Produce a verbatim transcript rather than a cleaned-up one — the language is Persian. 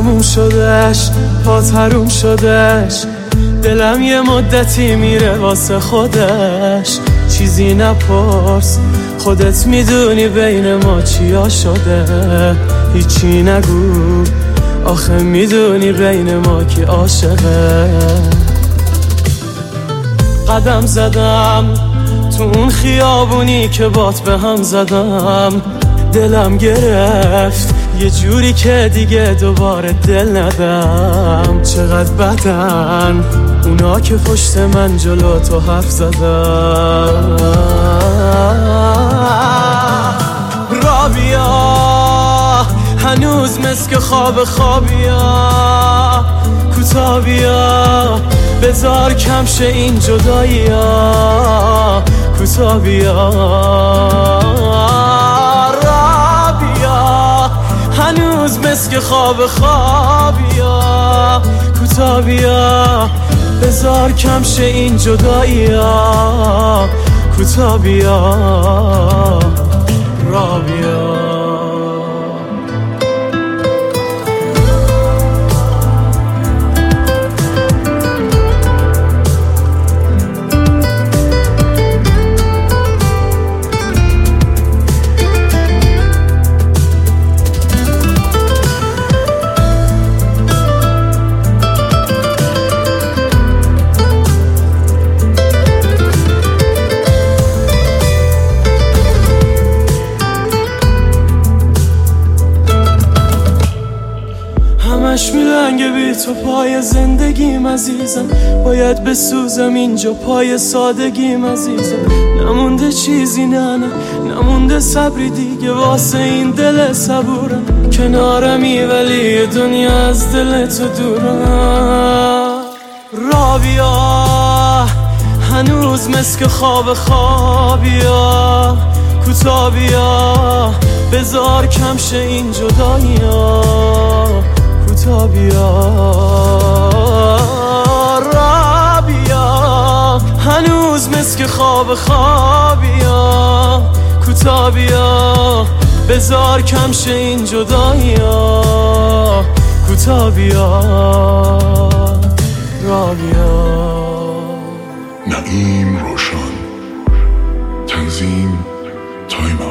تموم شدش، پا تروم شدش، دلم یه مدتی میره واسه خودش. چیزی نپرس، خودت میدونی بین ما چیا شده. هیچی نگو، آخه میدونی بین ما کی عاشقه. قدم زدم تو اون خیابونی که بات به هم زدم، دلم گرفت یه جوری که دیگه دوباره دل ندم. چقدر بدن اونا که پشت من جلو تو حرف زدم. را بیا هنوز مسک خواب خوابیا، کوتا بیا بذار کم شه این جدایی ها. کوتا بیا را بیا هنوز مسک خواب خوابیا، کوتا بیا بذار کم شه این جدایی ها. کوتا بیا را بیا. همش میلنگه بی تو پای زندگیم عزیزم، باید بسوزم اینجا پای سادگیم عزیزم. نمونده چیزی نه نه، نمونده صبری دیگه واسه این دل صبورم. کنارمی ولی دنیا از دل تو دورم. را بیا هنوز مسک خواب خوابیا، کوتا بیا بذار کم شه این جدایی ها. کوتا بیا را بیا هنوز مسک خواب خوابیا، کوتا بیا بذار کم شه این جدایی ها. کوتا بیا را بیا. نعیم روشن، تنظیم تایم